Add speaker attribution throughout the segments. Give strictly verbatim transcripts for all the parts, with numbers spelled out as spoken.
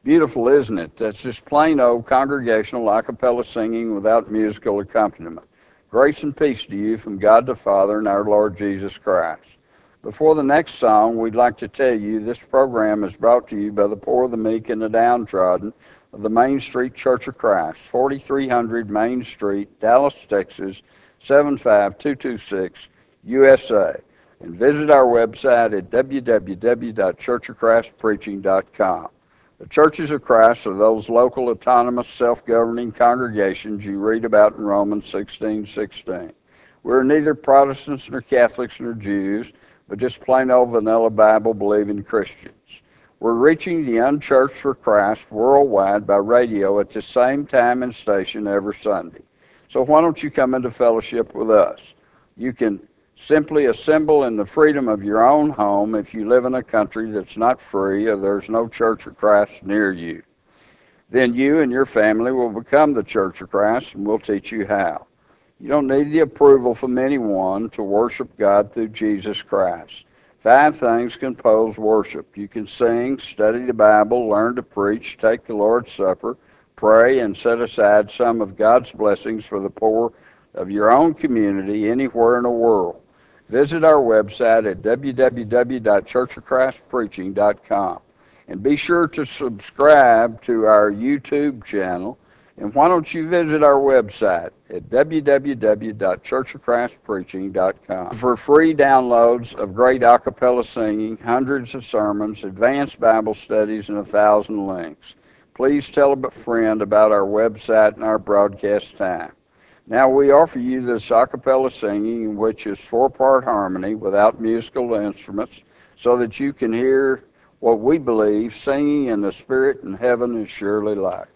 Speaker 1: Beautiful, isn't it? That's just plain old congregational a cappella singing without musical accompaniment. Grace and peace to you from God the Father and our Lord Jesus Christ. Before the next song, we'd like to tell you this program is brought to you by the poor, the meek, and the downtrodden of the Main Street Church of Christ, forty-three hundred Main Street, Dallas, Texas, seven five two two six, U S A. And visit our website at w w w dot church of christ preaching dot com. The Churches of Christ are those local, autonomous, self-governing congregations you read about in Romans sixteen sixteen. We're neither Protestants nor Catholics nor Jews, but just plain old vanilla Bible-believing Christians. We're reaching the unchurched for Christ worldwide by radio at the same time and station every Sunday. So why don't you come into fellowship with us? You can simply assemble in the freedom of your own home if you live in a country that's not free or there's no Church of Christ near you. Then you and your family will become the Church of Christ, and we'll teach you how. You don't need the approval from anyone to worship God through Jesus Christ. Five things compose worship. You can sing, study the Bible, learn to preach, take the Lord's Supper, pray, and set aside some of God's blessings for the poor of your own community anywhere in the world. Visit our website at w w w dot church of christ preaching dot com. And be sure to subscribe to our YouTube channel. And why don't you visit our website at w w w dot church of christ preaching dot com for free downloads of great a cappella singing, hundreds of sermons, advanced Bible studies, and a thousand links. Please tell a friend about our website and our broadcast time. Now we offer you this a cappella singing, which is four-part harmony without musical instruments, so that you can hear what we believe singing in the Spirit in heaven is surely like.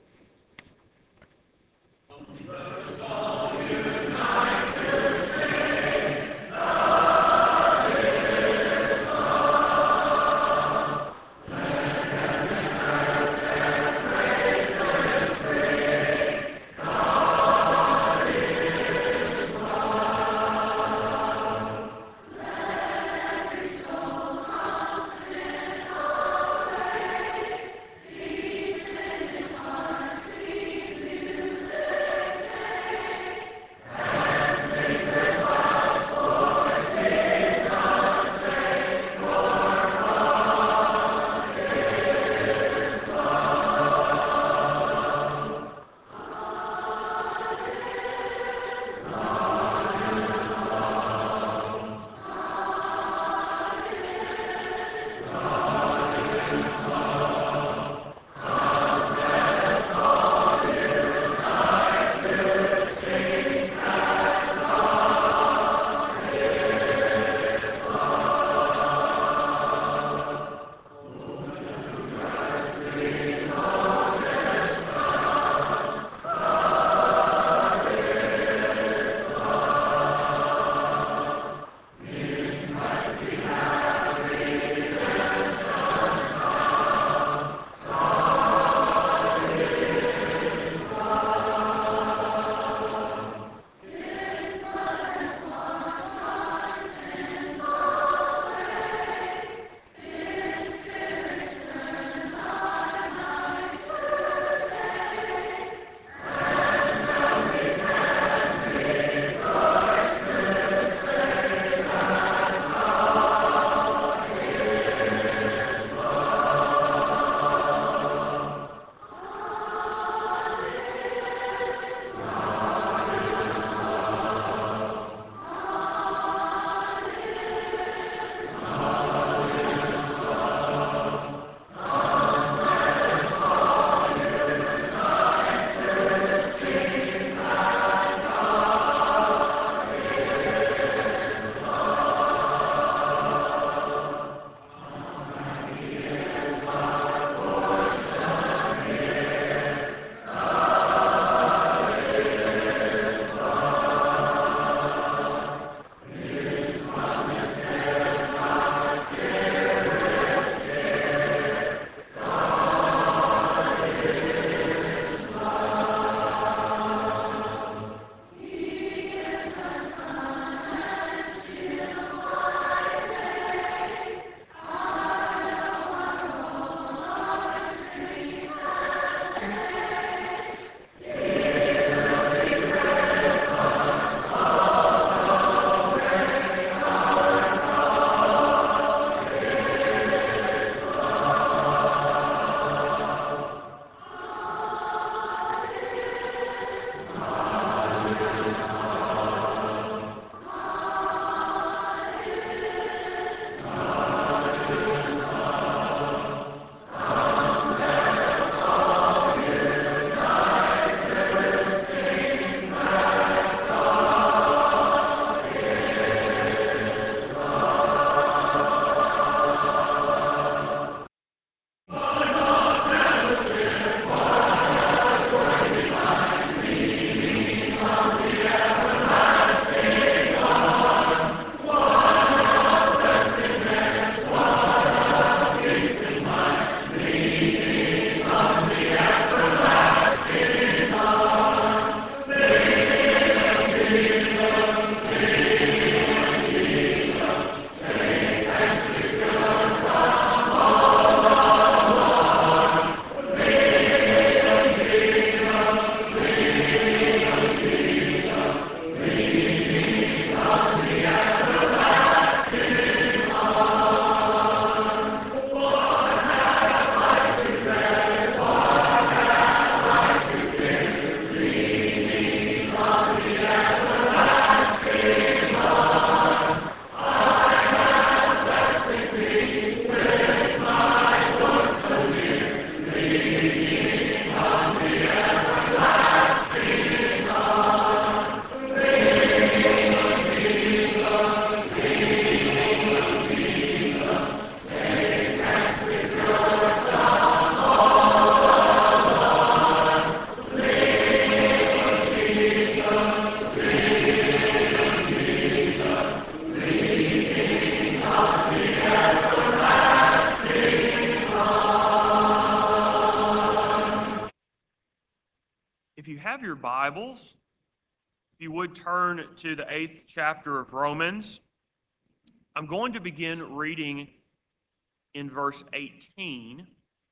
Speaker 2: you have your Bibles, if you would turn to the eighth chapter of Romans, I'm going to begin reading in verse eighteen,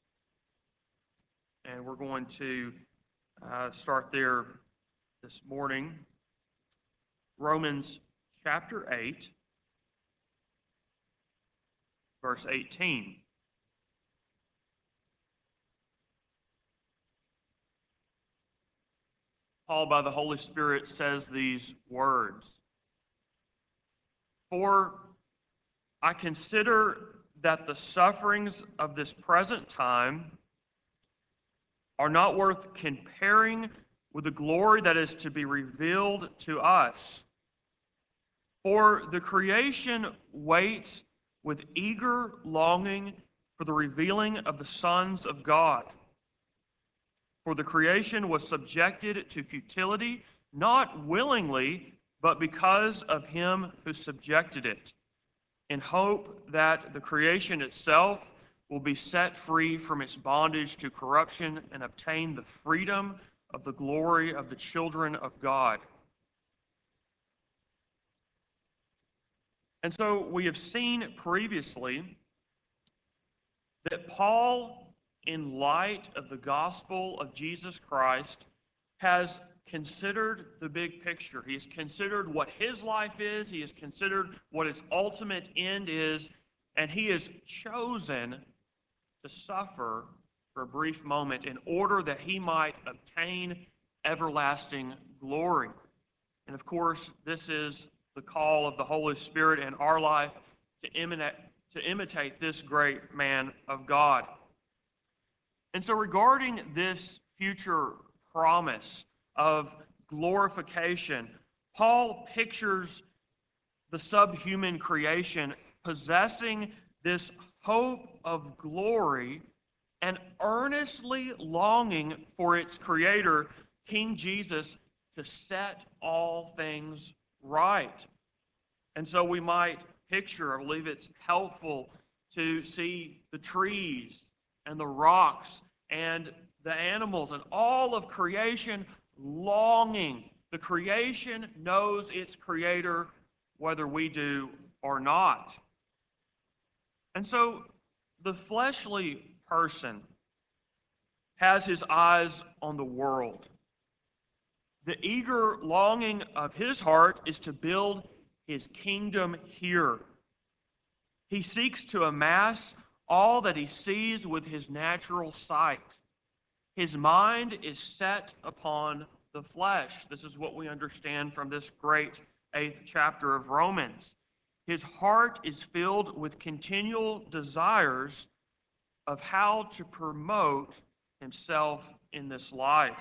Speaker 2: and we're going to uh, start there this morning. Romans chapter eight, verse eighteen. Paul, by the Holy Spirit, says these words: "For I consider that the sufferings of this present time are not worth comparing with the glory that is to be revealed to us. For the creation waits with eager longing for the revealing of the sons of God. For the creation was subjected to futility, not willingly, but because of him who subjected it, in hope that the creation itself will be set free from its bondage to corruption and obtain the freedom of the glory of the children of God." And so we have seen previously that Paul, in light of the gospel of Jesus Christ, has considered the big picture. He has considered what his life is. He has considered what its ultimate end is. And he has chosen to suffer for a brief moment in order that he might obtain everlasting glory. And of course, this is the call of the Holy Spirit in our life to imitate, to imitate this great man of God. And so regarding this future promise of glorification, Paul pictures the subhuman creation possessing this hope of glory and earnestly longing for its creator, King Jesus, to set all things right. And so we might picture, I believe it's helpful to see the trees and the rocks and the animals and all of creation longing. The creation knows its creator whether we do or not. And so the fleshly person has his eyes on the world. The eager longing of his heart is to build his kingdom here. He seeks to amass all that he sees with his natural sight. His mind is set upon the flesh. This is what we understand from this great eighth chapter of Romans. His heart is filled with continual desires of how to promote himself in this life.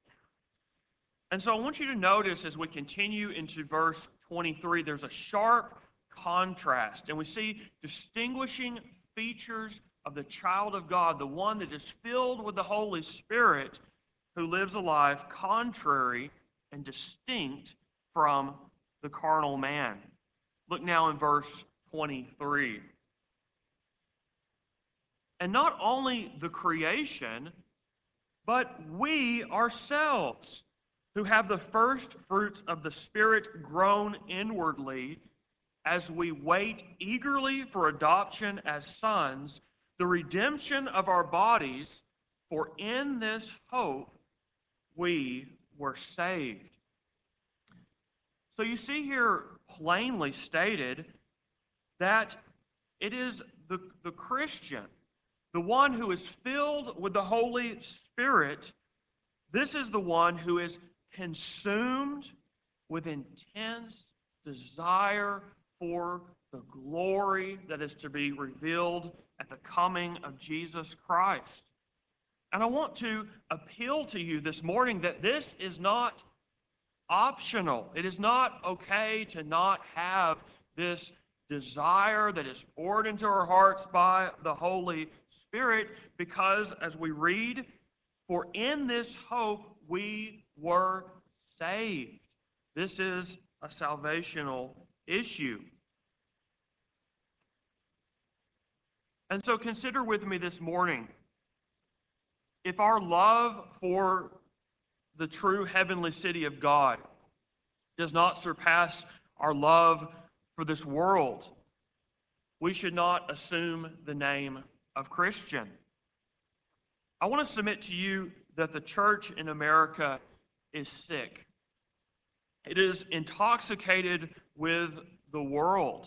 Speaker 2: And so I want you to notice as we continue into verse twenty-three, there's a sharp contrast, and we see distinguishing features of the child of God, the one that is filled with the Holy Spirit, who lives a life contrary and distinct from the carnal man. Look now in verse twenty-three. "And not only the creation, but we ourselves, who have the first fruits of the Spirit grown inwardly, as we wait eagerly for adoption as sons, the redemption of our bodies, for in this hope we were saved." So you see here plainly stated that it is the, the Christian, the one who is filled with the Holy Spirit, this is the one who is consumed with intense desire for the glory that is to be revealed at the coming of Jesus Christ. And I want to appeal to you this morning that this is not optional. It is not okay to not have this desire that is poured into our hearts by the Holy Spirit, because as we read, "For in this hope we were saved." This is a salvational issue. And so consider with me this morning, if our love for the true heavenly city of God does not surpass our love for this world, we should not assume the name of Christian. I want to submit to you that the church in America is sick. It is intoxicated with the world.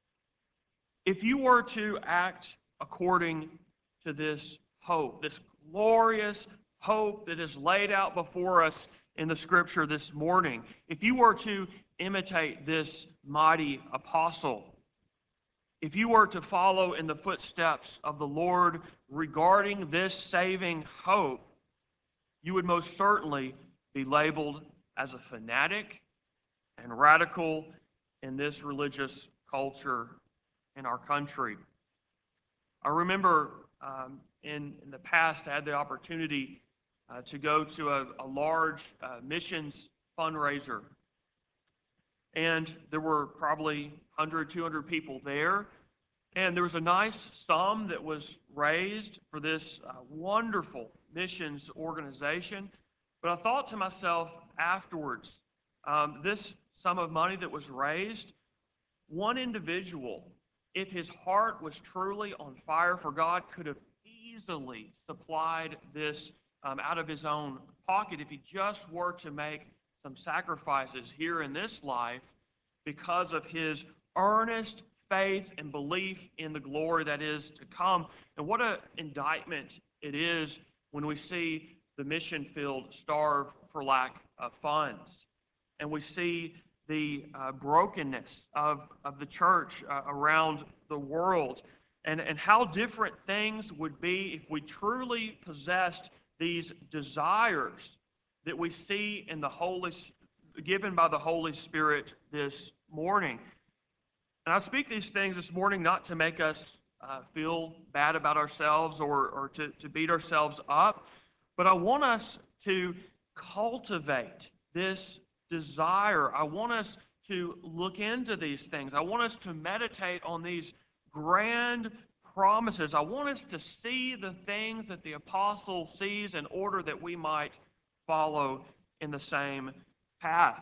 Speaker 2: If you were to act according to this hope, this glorious hope that is laid out before us in the Scripture this morning, if you were to imitate this mighty apostle, if you were to follow in the footsteps of the Lord regarding this saving hope, you would most certainly be labeled as a fanatic and radical in this religious culture in our country. I remember um, in, in the past, I had the opportunity uh, to go to a, a large uh, missions fundraiser. And there were probably one hundred, two hundred people there. And there was a nice sum that was raised for this uh, wonderful missions organization. But I thought to myself afterwards, um, this sum of money that was raised, one individual, if his heart was truly on fire for God, could have easily supplied this um, out of his own pocket if he just were to make some sacrifices here in this life because of his earnest faith and belief in the glory that is to come. And what an indictment it is when we see the mission field starve for lack of funds. And we see the uh, brokenness of, of the church uh, around the world. And, and how different things would be if we truly possessed these desires that we see in the Holy, given by the Holy Spirit this morning. And I speak these things this morning not to make us uh, feel bad about ourselves or, or to, to beat ourselves up, but I want us to cultivate this desire. I want us to look into these things. I want us to meditate on these grand promises. I want us to see the things that the apostle sees in order that we might follow in the same path.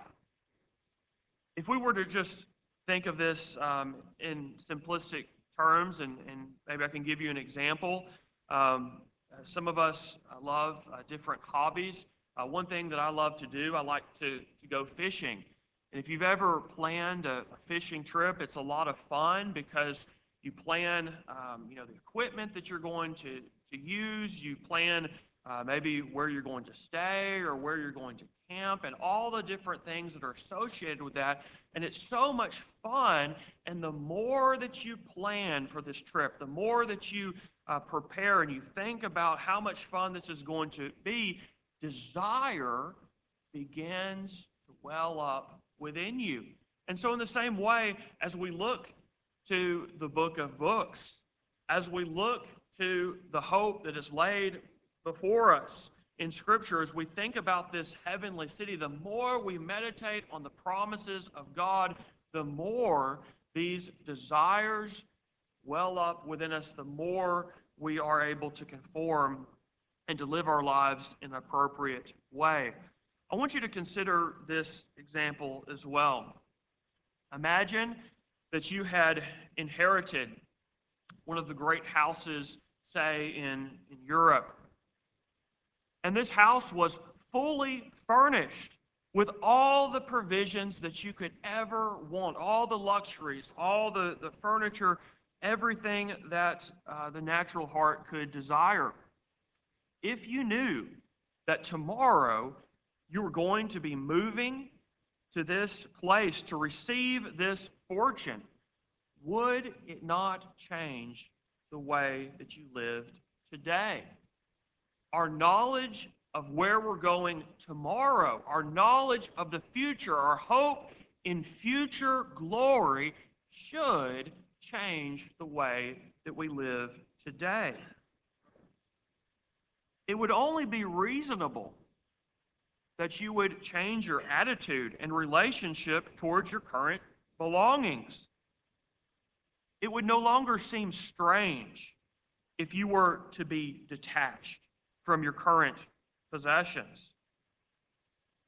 Speaker 2: If we were to just think of this um, in simplistic terms, and, and maybe I can give you an example. Um, some of us love uh, different hobbies. Uh, one thing that I love to do, I like to, to go fishing. And if you've ever planned a, a fishing trip, it's a lot of fun because you plan, um, you know, the equipment that you're going to, to use. You plan uh, maybe where you're going to stay or where you're going to camp and all the different things that are associated with that. And it's so much fun. And the more that you plan for this trip, the more that you uh, prepare and you think about how much fun this is going to be, desire begins to well up within you. And so in the same way, as we look to the book of books, as we look to the hope that is laid before us in Scripture, as we think about this heavenly city, the more we meditate on the promises of God, the more these desires well up within us, the more we are able to conform and to live our lives in an appropriate way. I want you to consider this example as well. Imagine that you had inherited one of the great houses, say, in, in Europe. And this house was fully furnished with all the provisions that you could ever want, all the luxuries, all the, the furniture, everything that uh, the natural heart could desire. If you knew that tomorrow you were going to be moving to this place to receive this fortune, would it not change the way that you lived today? Our knowledge of where we're going tomorrow, our knowledge of the future, our hope in future glory should change the way that we live today. It would only be reasonable that you would change your attitude and relationship towards your current belongings. It would no longer seem strange if you were to be detached from your current possessions.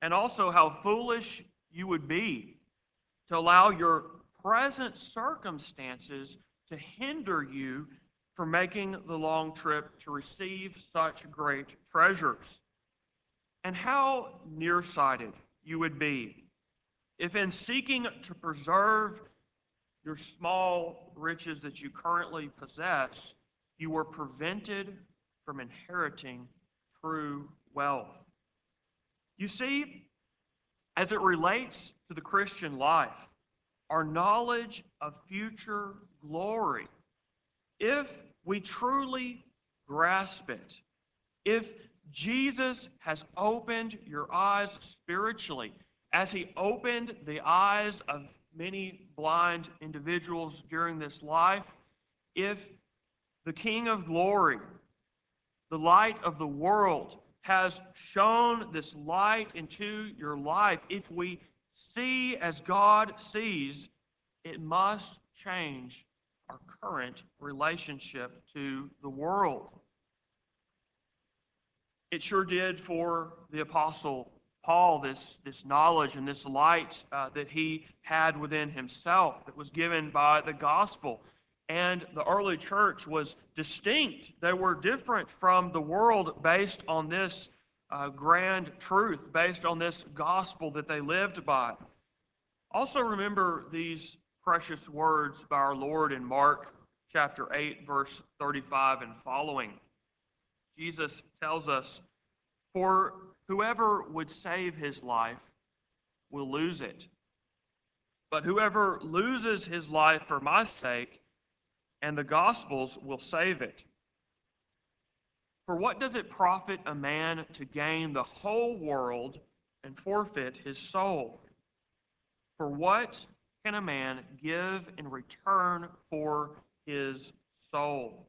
Speaker 2: and also how foolish you would be to allow your present circumstances to hinder you from making the long trip to receive such great treasures. And how nearsighted you would be if, in seeking to preserve your small riches that you currently possess, you were prevented from inheriting true wealth. You see, as it relates to the Christian life, our knowledge of future glory, if we truly grasp it, if Jesus has opened your eyes spiritually, as he opened the eyes of many blind individuals during this life, if the King of Glory, the light of the world, has shown this light into your life, if we see as God sees, it must change our current relationship to the world. It sure did for the Apostle Paul, this, this knowledge and this light uh, that he had within himself that was given by the gospel. And the early church was distinct. They were different from the world based on this uh, grand truth, based on this gospel that they lived by. Also remember these precious words by our Lord in Mark chapter eight, verse thirty-five and following. Jesus tells us, "For whoever would save his life will lose it. But whoever loses his life for my sake and the gospel's will save it. For what does it profit a man to gain the whole world and forfeit his soul? For what can a man give in return for his soul?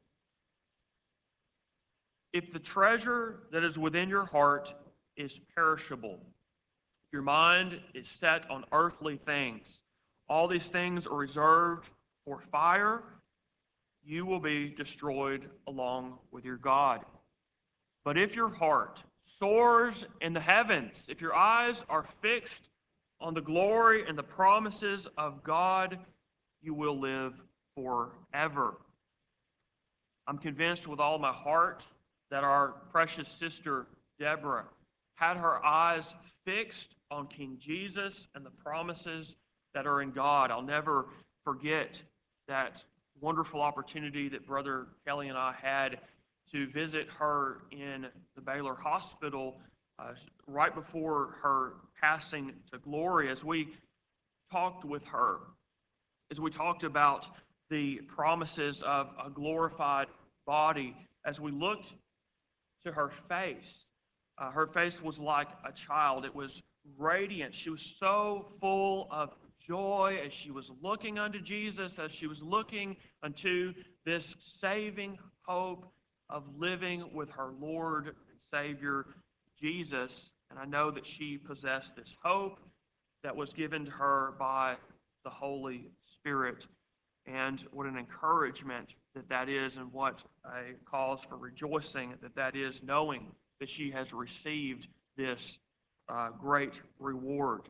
Speaker 2: If the treasure that is within your heart is perishable, if your mind is set on earthly things, all these things are reserved for fire, you will be destroyed along with your God. But if your heart soars in the heavens, if your eyes are fixed on the glory and the promises of God, you will live forever." I'm convinced with all my heart that our precious sister Deborah had her eyes fixed on King Jesus and the promises that are in God. I'll never forget that wonderful opportunity that Brother Kelly and I had to visit her in the Baylor Hospital uh, right before her passing to glory. As we talked with her, as we talked about the promises of a glorified body, as we looked to her face, uh, her face was like a child. It was radiant. She was so full of joy as she was looking unto Jesus, as she was looking unto this saving hope of living with her Lord and Savior, Jesus. And I know that she possessed this hope that was given to her by the Holy Spirit. And what an encouragement that that is, and what a cause for rejoicing that that is, knowing that she has received this uh, great reward.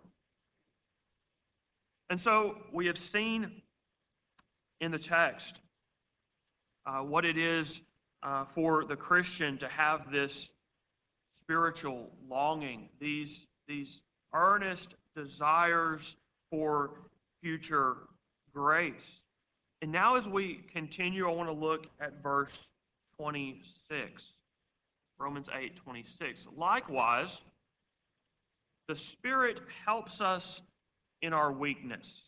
Speaker 2: And so we have seen in the text uh, what it is uh, for the Christian to have this spiritual longing, these, these earnest desires for future grace. And now as we continue, I want to look at verse twenty-six, Romans eight twenty-six. Likewise, the Spirit helps us in our weakness.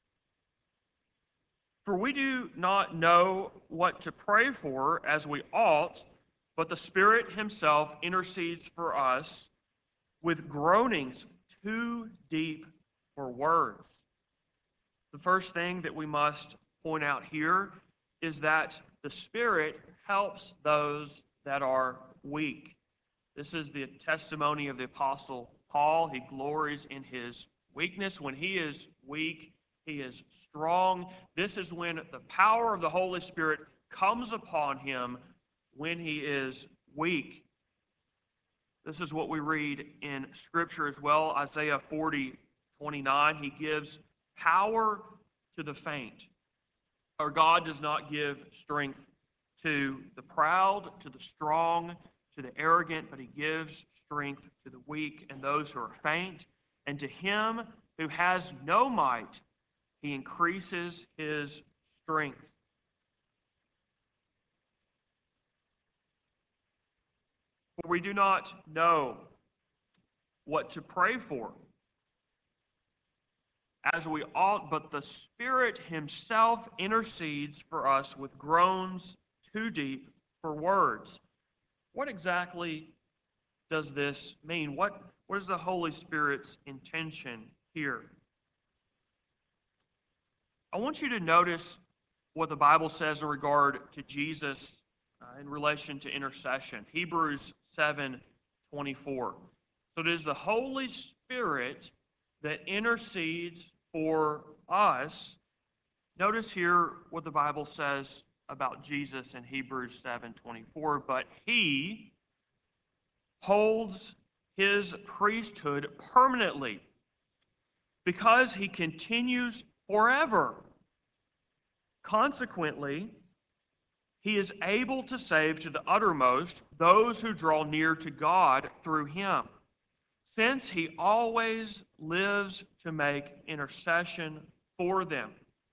Speaker 2: For we do not know what to pray for as we ought, but the Spirit himself intercedes for us with groanings too deep for words. The first thing that we must point out here is that the Spirit helps those that are weak. This is the testimony of the Apostle Paul. He glories in his weakness. When he is weak, he is strong. This is when the power of the Holy Spirit comes upon him when he is weak. This is what we read in Scripture as well. Isaiah forty, twenty-nine, he gives power to the faint. Our God does not give strength to the proud, to the strong, to the arrogant, but he gives strength to the weak and those who are faint. And to him who has no might, he increases his strength. For we do not know what to pray for, as we ought, but the Spirit himself intercedes for us with groans too deep for words. What exactly does this mean? What, what is the Holy Spirit's intention here? I want you to notice what the Bible says in regard to Jesus uh, in relation to intercession. Hebrews seven twenty-four. So it is the Holy Spirit that intercedes for us. Notice here what the Bible says about Jesus in Hebrews seven twenty-four. But he holds his priesthood permanently because he continues forever. Consequently, he is able to save to the uttermost those who draw near to God through him, since he always lives to make intercession for them.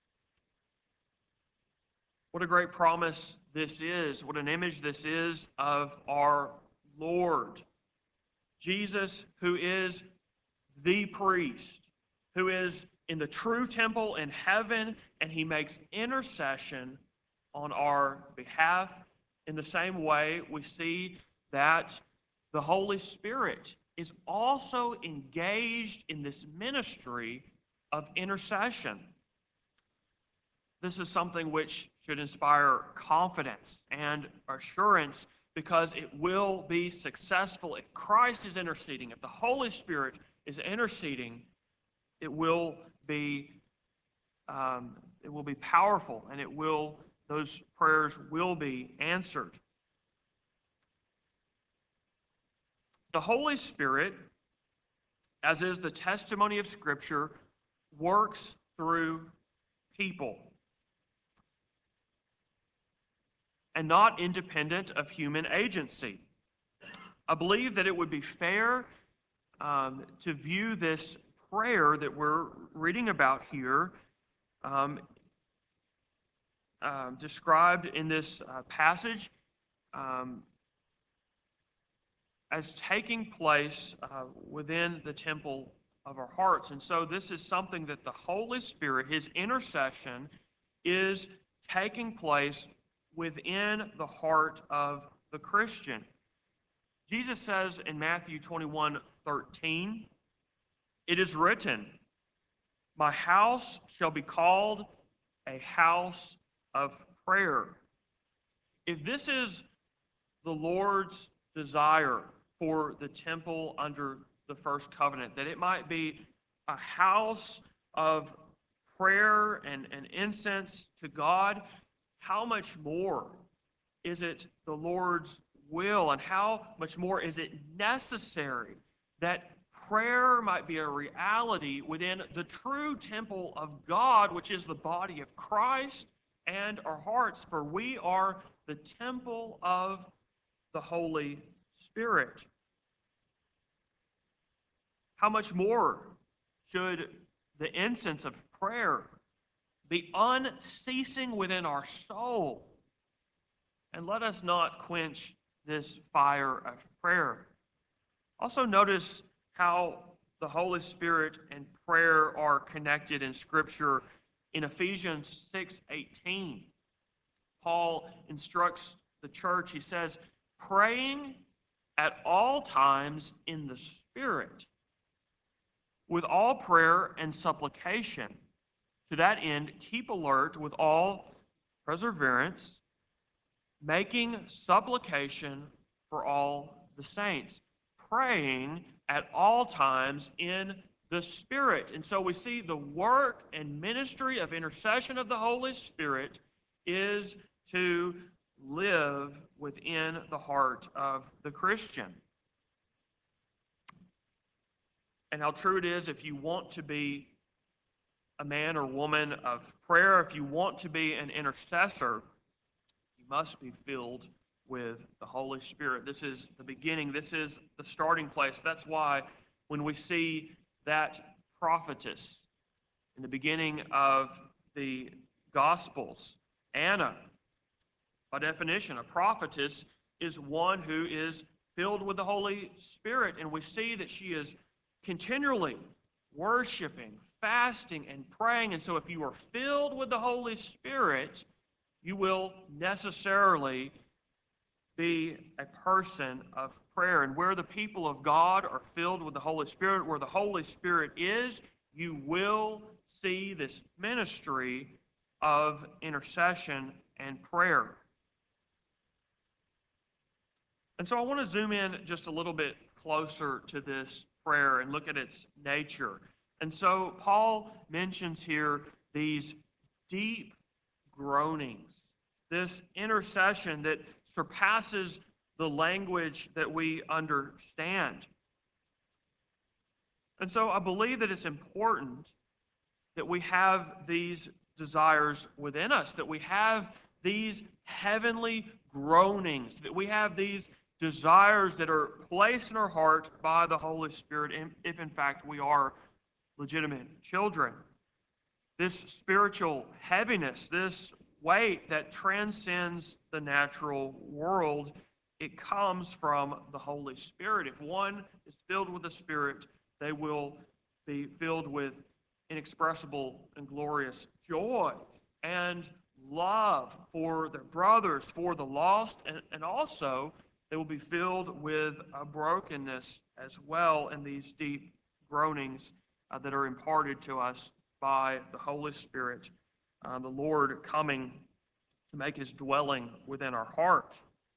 Speaker 2: What a great promise this is. What an image this is of our Lord. Jesus, who is the priest, who is in the true temple in heaven, and he makes intercession on our behalf. In the same way, we see that the Holy Spirit is also engaged in this ministry of intercession. This is something which should inspire confidence and assurance, because it will be successful if Christ is interceding. If the Holy Spirit is interceding, it will be um, it will be powerful, and it will those prayers will be answered. The Holy Spirit, as is the testimony of Scripture, works through people and not independent of human agency. I believe that it would be fair um, to view this prayer that we're reading about here, um, uh, described in this uh, passage, um, as taking place uh, within the temple of our hearts. And so this is something that the Holy Spirit, his intercession, is taking place within the heart of the Christian. Jesus says in Matthew twenty-one thirteen, "It is written, my house shall be called a house of prayer." If this is the Lord's desire for the temple under the first covenant, that it might be a house of prayer and, and incense to God, how much more is it the Lord's will, and how much more is it necessary that prayer might be a reality within the true temple of God, which is the body of Christ and our hearts, for we are the temple of the Holy Spirit. How much more should the incense of prayer be unceasing within our soul? And let us not quench this fire of prayer. Also notice how the Holy Spirit and prayer are connected in Scripture. In Ephesians six eighteen, Paul instructs the church, he says, praying at all times in the Spirit, with all prayer and supplication. To that end, keep alert with all perseverance, making supplication for all the saints, praying at all times in the Spirit. And so we see the work and ministry of intercession of the Holy Spirit is to live within the heart of the Christian. and how true it is if you want to be a man or woman of prayer, if you want to be an intercessor, you must be filled with the Holy Spirit. This is the beginning. This is the starting place. That's why when we see that prophetess in the beginning of the Gospels, Anna, by definition, a prophetess is one who is filled with the Holy Spirit. And we see that she is continually worshiping, fasting, and praying. And so if you are filled with the Holy Spirit, you will necessarily be a person of prayer. And where the people of God are filled with the Holy Spirit, where the Holy Spirit is, you will see this ministry of intercession and prayer. And so I want to zoom in just a little bit closer to this prayer and look at its nature. And so Paul mentions here these deep groanings, this intercession that surpasses the language that we understand. And so I believe that it's important that we have these desires within us, that we have these heavenly groanings, that we have these desires that are placed in our heart by the Holy Spirit, if in fact we are legitimate children. This spiritual heaviness, this weight that transcends the natural world, it comes from the Holy Spirit. If one is filled with the Spirit, they will be filled with inexpressible and glorious joy and love for their brothers, for the lost, and, and also they will be filled with a brokenness as well in these deep groanings uh, that are imparted to us by the Holy Spirit, uh, the Lord coming to make his dwelling within our heart.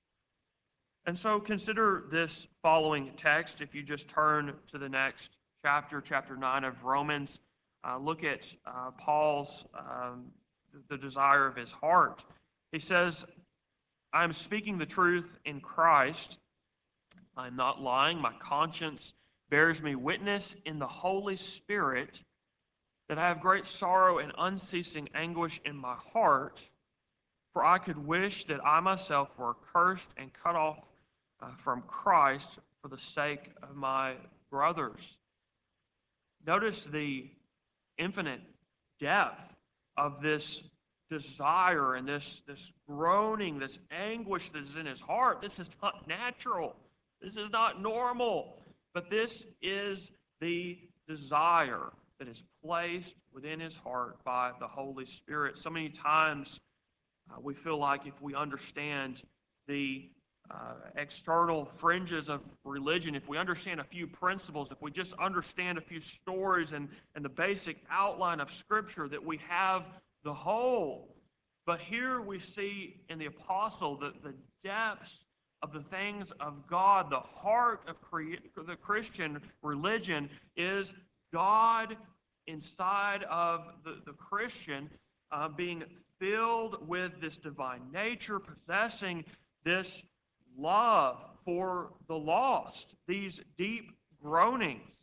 Speaker 2: And so consider this following text. If you just turn to the next chapter, chapter nine of Romans, uh, look at uh, Paul's, um, the desire of his heart. He says, I am speaking the truth in Christ. I am not lying. My conscience bears me witness in the Holy Spirit that I have great sorrow and unceasing anguish in my heart, for I could wish that I myself were cursed and cut off uh, from Christ for the sake of my brothers. Notice the infinite depth of this desire and this, this groaning, this anguish that is in his heart. This is not natural. This is not normal. But this is the desire that is placed within his heart by the Holy Spirit. So many times uh, we feel like if we understand the uh, external fringes of religion, if we understand a few principles, if we just understand a few stories and, and the basic outline of Scripture, that we have the whole. But here we see in the apostle that the depths of the things of God, the heart of cre- the Christian religion is God inside of the, the Christian, uh, being filled with this divine nature, possessing this love for the lost, these deep groanings.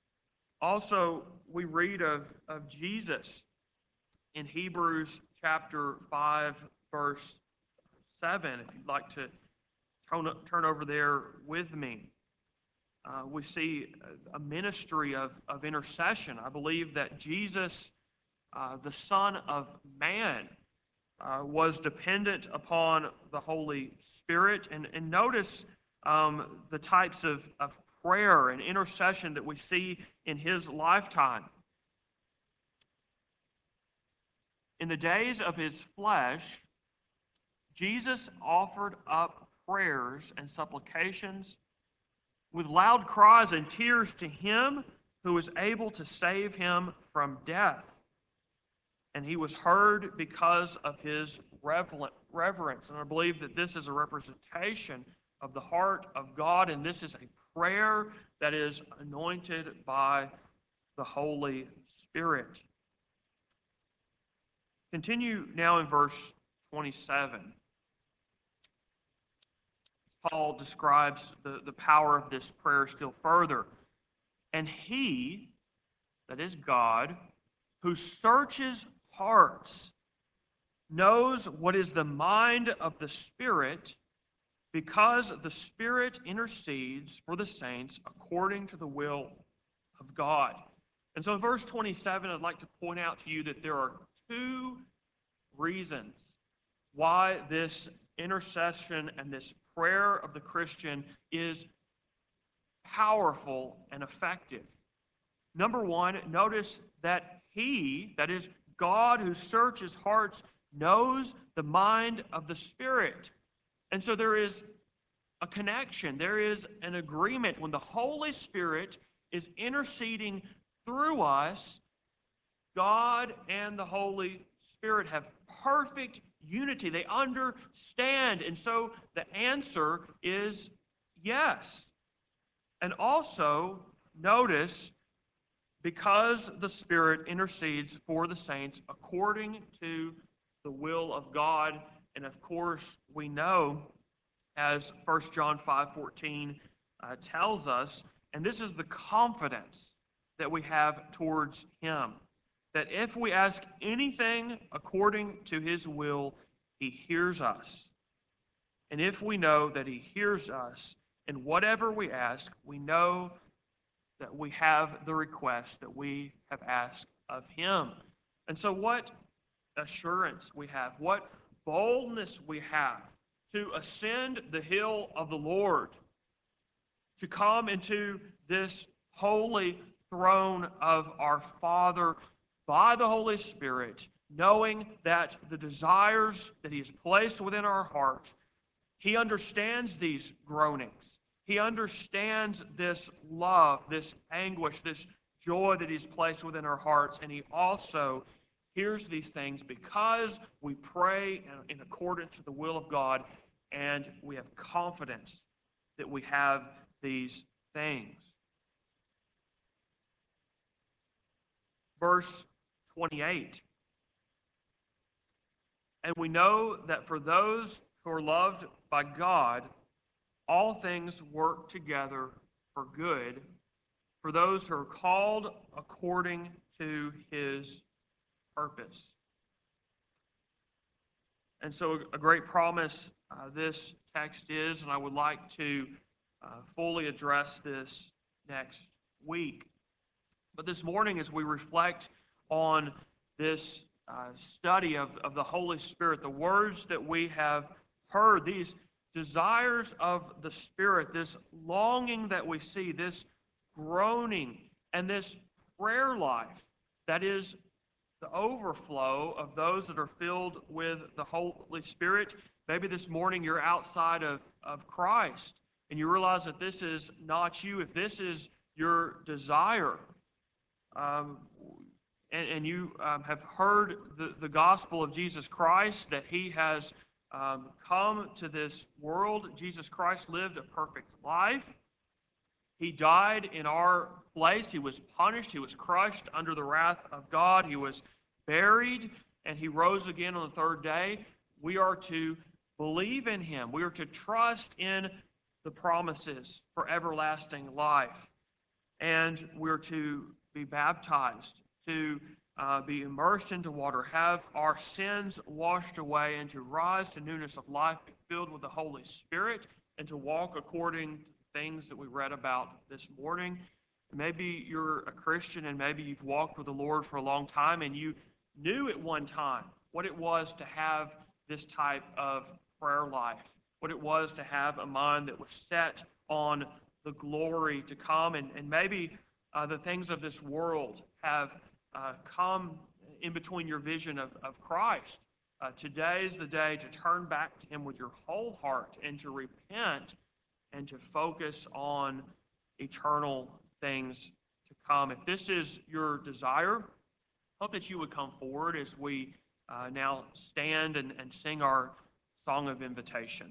Speaker 2: Also, we read of, of Jesus in Hebrews chapter five, verse seven, if you'd like to turn, turn over there with me. Uh, we see a ministry of, of intercession. I believe that Jesus, uh, the Son of Man, uh, was dependent upon the Holy Spirit. And, and notice um, the types of, of prayer and intercession that we see in his lifetime. In the days of his flesh, Jesus offered up prayers and supplications with loud cries and tears to him who was able to save him from death. And he was heard because of his reverence. And I believe that this is a representation of the heart of God, and this is a prayer that is anointed by the Holy Spirit. Continue now in verse twenty-seven. Paul describes the, the power of this prayer still further. And he, that is God, who searches hearts, knows what is the mind of the Spirit, because the Spirit intercedes for the saints according to the will of God. And so in verse twenty-seven, I'd like to point out to you that there are two reasons why this intercession and this prayer of the Christian is powerful and effective. Number one, notice that he, that is God who searches hearts, knows the mind of the Spirit. And so there is a connection, there is an agreement. When the Holy Spirit is interceding through us, God and the Holy Spirit have perfect unity. They understand. And so the answer is yes. And also, notice, because the Spirit intercedes for the saints according to the will of God. And of course, we know, as First John five fourteen uh, tells us, and this is the confidence that we have towards Him, that if we ask anything according to His will, He hears us. And if we know that He hears us, in whatever we ask, we know that we have the request that we have asked of Him. And so what assurance we have, what boldness we have to ascend the hill of the Lord, to come into this holy throne of our Father by the Holy Spirit, knowing that the desires that He has placed within our heart, He understands these groanings. He understands this love, this anguish, this joy that He's placed within our hearts, and He also hears these things because we pray in accordance to the will of God, and we have confidence that we have these things. Verse twenty-eight. And we know that for those who are loved by God, all things work together for good, for those who are called according to His purpose. And so a great promise uh, this text is, and I would like to uh, fully address this next week. But this morning, as we reflect on this uh, study of, of the Holy Spirit, the words that we have heard, these desires of the Spirit, this longing that we see, this groaning, and this prayer life that is the overflow of those that are filled with the Holy Spirit. Maybe this morning you're outside of, of Christ and you realize that this is not you. If this is your desire, um, and, and you um, have heard the, the gospel of Jesus Christ, that He has um, come to this world. Jesus Christ lived a perfect life. He died in our place. He was punished. He was crushed under the wrath of God. He was buried, and He rose again on the third day. We are to believe in Him. We are to trust in the promises for everlasting life. And we're to be baptized, to uh, be immersed into water, have our sins washed away, and to rise to newness of life, be filled with the Holy Spirit, and to walk according to the things that we read about this morning. Maybe you're a Christian and maybe you've walked with the Lord for a long time and you knew at one time what it was to have this type of prayer life, what it was to have a mind that was set on the glory to come, and, and maybe uh, the things of this world have uh, come in between your vision of, of Christ. Uh, today is the day to turn back to Him with your whole heart and to repent and to focus on eternal things to come. If this is your desire, I hope that you would come forward as we uh, now stand and, and sing our song of invitation.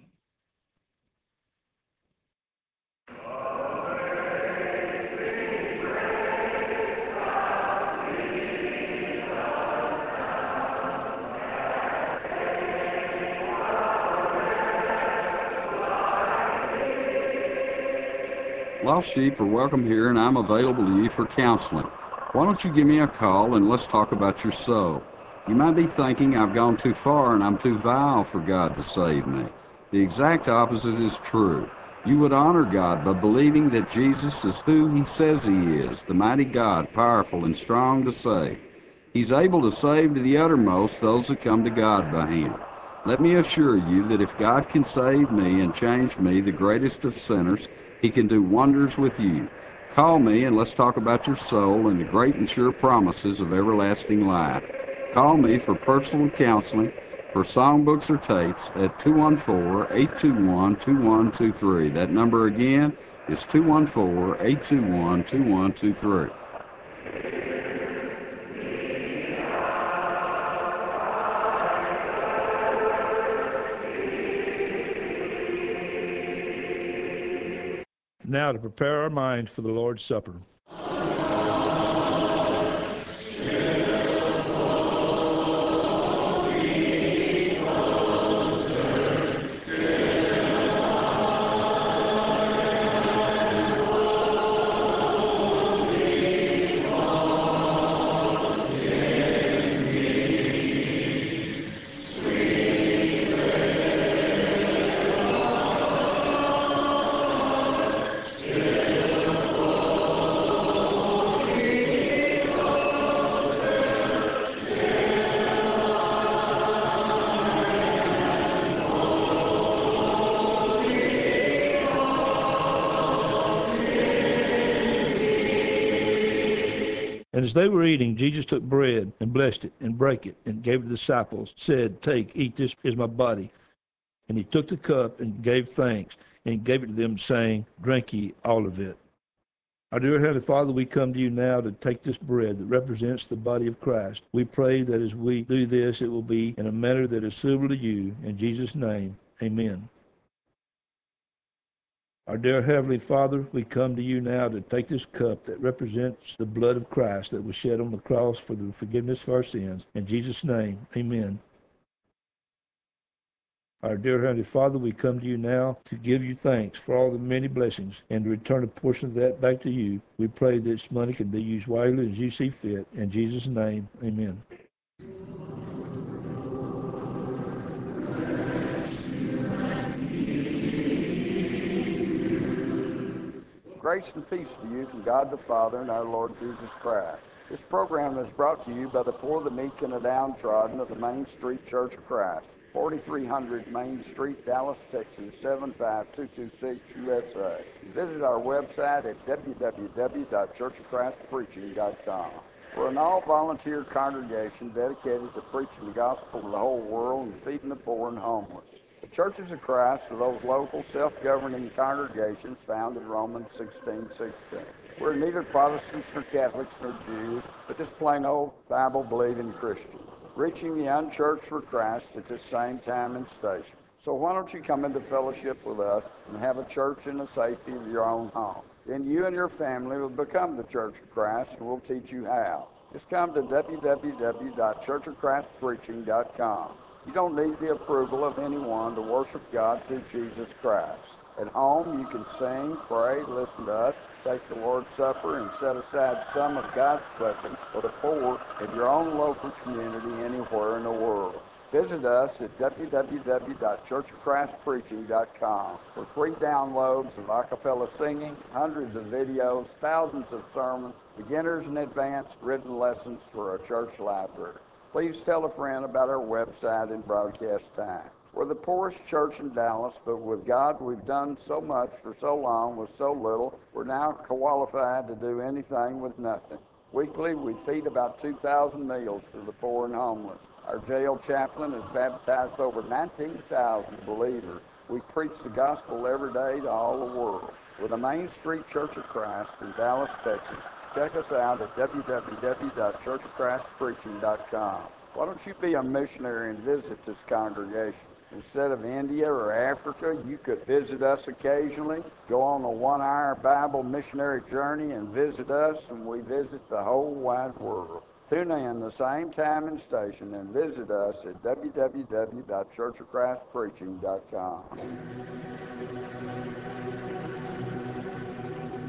Speaker 1: Lost sheep are welcome here, and I'm available to you for counseling. Why don't you give me a call and let's talk about your soul? You might be thinking I've gone too far and I'm too vile for God to save me. The exact opposite is true. You would honor God by believing that Jesus is who He says He is, the mighty God, powerful and strong to save. He's able to save to the uttermost those that come to God by Him. Let me assure you that if God can save me and change me, the greatest of sinners, He can do wonders with you. Call me and let's talk about your soul and the great and sure promises of everlasting life. Call me for personal counseling, for songbooks or tapes at two one four, eight two one, two one two three. That number again is two one four, eight two one, two one two three.
Speaker 3: Now to prepare our minds for the Lord's Supper. And as they were eating, Jesus took bread and blessed it and brake it and gave it to the disciples, said, Take, eat, this is my body. And he took the cup and gave thanks and gave it to them, saying, Drink ye all of it. Our dear Heavenly Father, we come to you now to take this bread that represents the body of Christ. We pray that as we do this, it will be in a manner that is suitable to you. In Jesus' name, amen. Our dear Heavenly Father, we come to you now to take this cup that represents the blood of Christ that was shed on the cross for the forgiveness of our sins. In Jesus' name, amen. Our dear Heavenly Father, we come to you now to give you thanks for all the many blessings and to return a portion of that back to you. We pray that this money can be used wisely as you see fit. In Jesus' name, amen.
Speaker 1: Grace and peace to you from God the Father and our Lord Jesus Christ. This program is brought to you by the poor, the meek, and the downtrodden of the Main Street Church of Christ, forty-three hundred Main Street, Dallas, Texas, seven five two two six, U S A. Visit our website at w w w dot church of christ preaching dot com. We're an all-volunteer congregation dedicated to preaching the gospel to the whole world and feeding the poor and homeless. The Churches of Christ are those local, self-governing congregations found in Romans sixteen sixteen. We're neither Protestants nor Catholics nor Jews, but just plain old Bible-believing Christians, reaching the unchurched for Christ at the same time and station. So why don't you come into fellowship with us and have a church in the safety of your own home? Then you and your family will become the Church of Christ, and we'll teach you how. Just come to w w w dot church of christ preaching dot com. You don't need the approval of anyone to worship God through Jesus Christ. At home, you can sing, pray, listen to us, take the Lord's Supper, and set aside some of God's blessings for the poor in your own local community anywhere in the world. Visit us at w w w dot church of christ preaching dot com for free downloads of a cappella singing, hundreds of videos, thousands of sermons, beginners and advanced written lessons for a church library. Please tell a friend about our website and broadcast time. We're the poorest church in Dallas, but with God we've done so much for so long with so little, we're now qualified to do anything with nothing. Weekly, we feed about two thousand meals to the poor and homeless. Our jail chaplain has baptized over nineteen thousand believers. We preach the gospel every day to all the world. We're the Main Street Church of Christ in Dallas, Texas. Check us out at w w w dot church of christ preaching dot com. Why don't you be a missionary and visit this congregation? Instead of India or Africa, you could visit us occasionally, go on a one-hour Bible missionary journey and visit us, and we visit the whole wide world. Tune in the same time and station and visit us at w w w dot church of christ preaching dot com.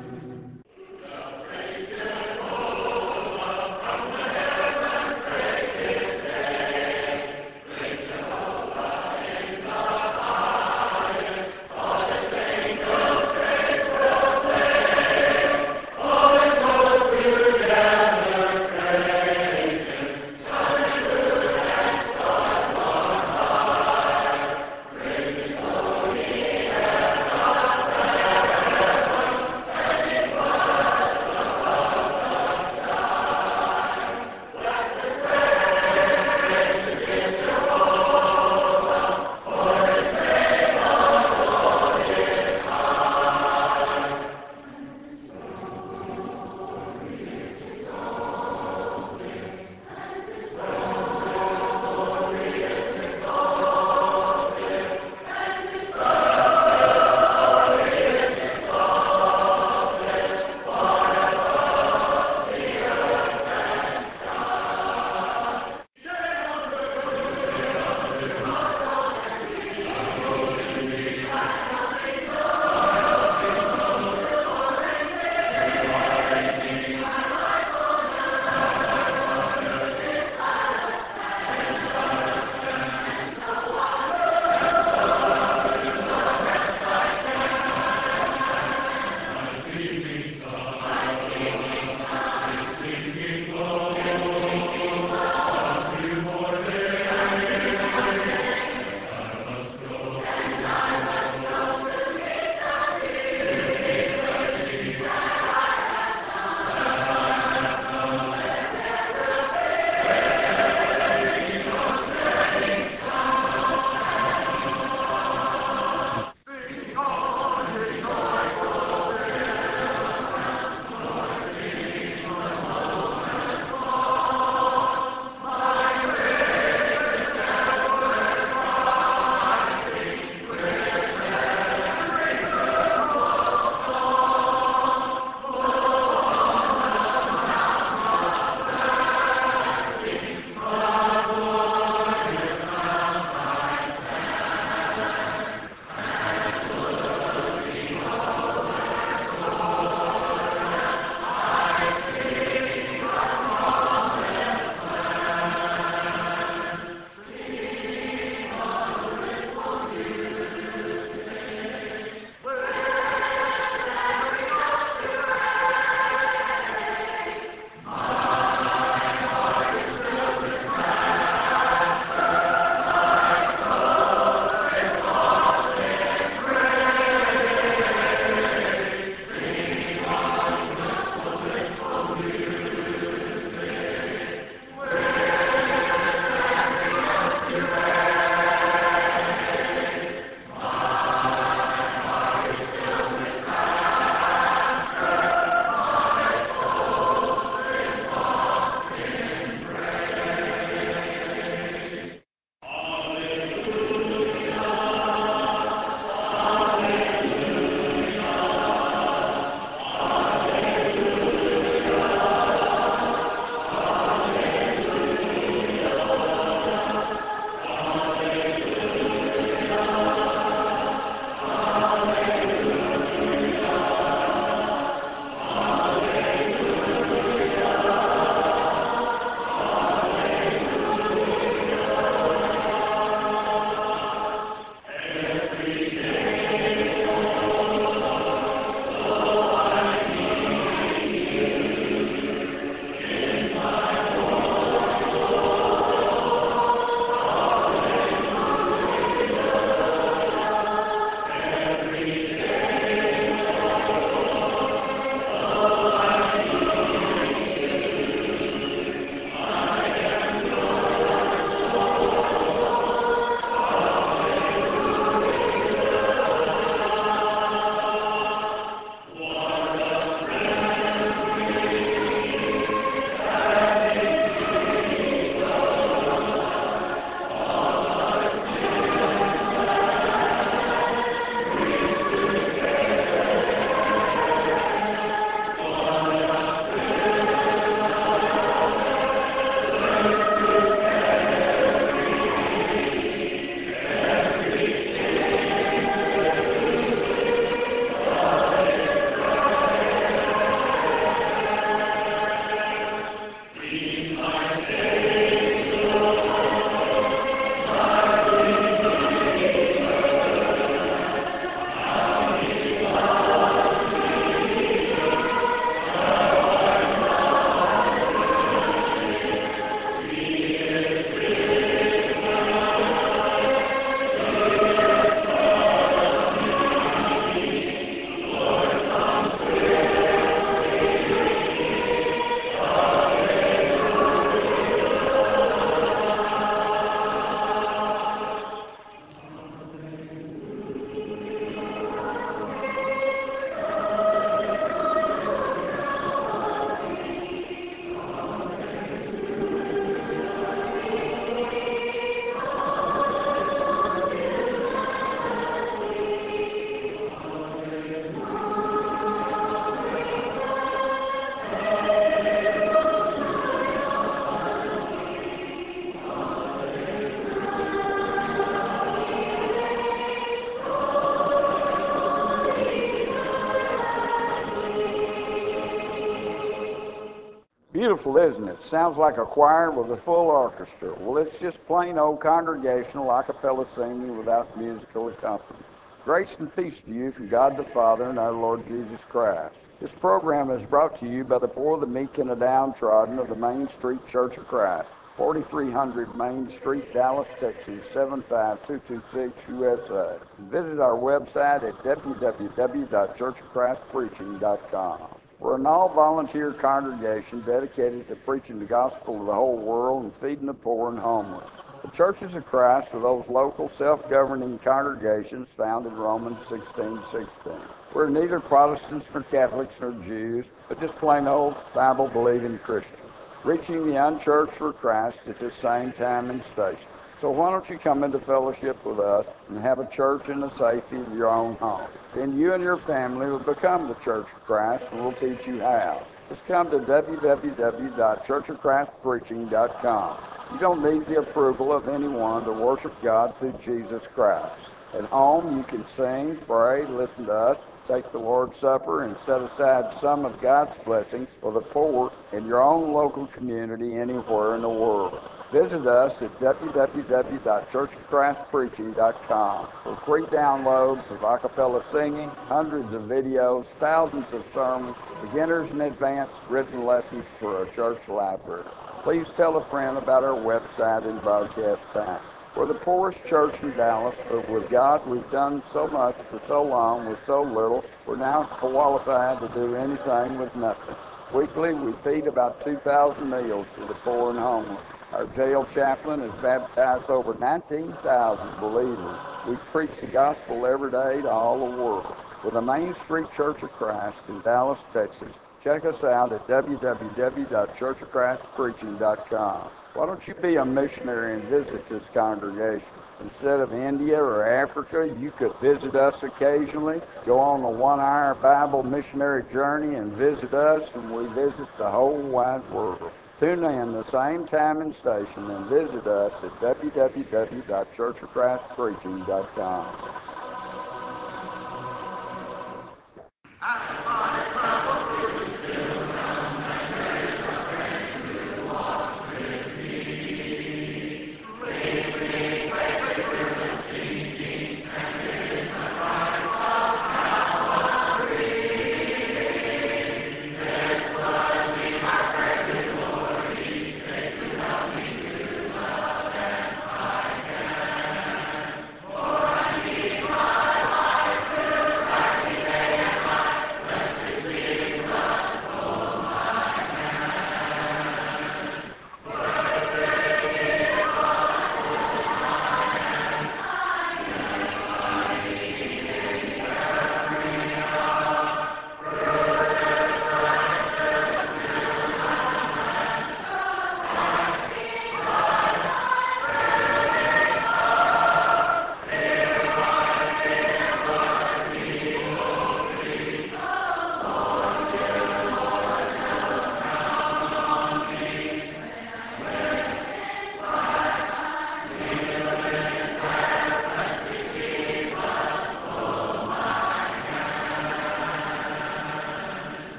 Speaker 1: Beautiful, isn't it? Sounds like a choir with a full orchestra. Well, it's just plain old congregational a cappella singing without musical accompaniment. Grace and peace to you from God the Father and our Lord Jesus Christ. This program is brought to you by the poor, the meek, and the downtrodden of the Main Street Church of Christ, forty-three hundred Main Street, Dallas, Texas, seven five two two six, U S A. Visit our website at w w w dot church of christ preaching dot com. We're an all-volunteer congregation dedicated to preaching the gospel to the whole world and feeding the poor and homeless. The Churches of Christ are those local self-governing congregations found in Romans sixteen sixteen. We're neither Protestants nor Catholics nor Jews, but just plain old Bible-believing Christians, reaching the unchurched for Christ at the same time and station. So why don't you come into fellowship with us and have a church in the safety of your own home? Then you and your family will become the Church of Christ, and we'll teach you how. Just come to w w w dot church of christ preaching dot com. You don't need the approval of anyone to worship God through Jesus Christ. At home, you can sing, pray, listen to us, take the Lord's Supper, and set aside some of God's blessings for the poor in your own local community anywhere in the world. Visit us at w w w dot church of christ preaching dot com for free downloads of a cappella singing, hundreds of videos, thousands of sermons, beginners and advanced written lessons for a church library. Please tell a friend about our website and broadcast time. We're the poorest church in Dallas, but with God, we've done so much for so long with so little, we're now qualified to do anything with nothing. Weekly, we feed about two thousand meals to the poor and homeless. Our jail chaplain has baptized over nineteen thousand believers. We preach the gospel every day to all the world. We're the Main Street Church of Christ in Dallas, Texas. Check us out at w w w dot church of christ preaching dot com. Why don't you be a missionary and visit this congregation? Instead of India or Africa, you could visit us occasionally, go on a one-hour Bible missionary journey and visit us, and we visit the whole wide world. Tune in the same time and station and visit us at w w w dot church of christ preaching dot com.